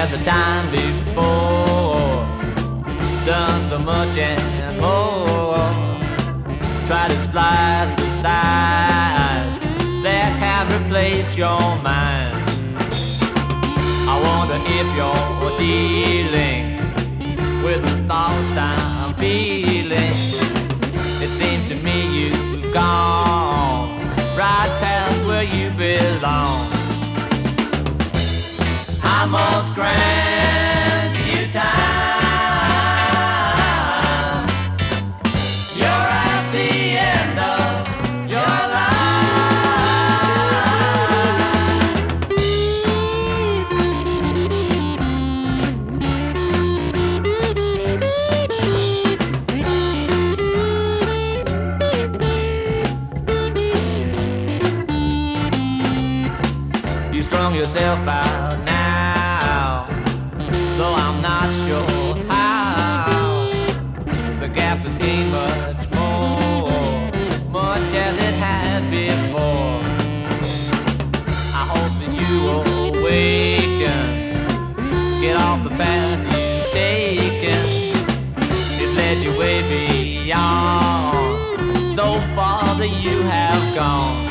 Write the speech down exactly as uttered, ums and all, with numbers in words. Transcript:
as a time before. Done so much and more. Try to splice the side that have replaced your mind. I wonder if you're dealing with the thoughts I'm feeling. It seems to me you've gone right past where you belong. I must grant you time. You're at the end of your life. You strung yourself out now, though I'm not sure how. The gap has gained much more, much as it had before. I hope that you will awaken, get off the path you've taken. It's led you way beyond, so far that you have gone.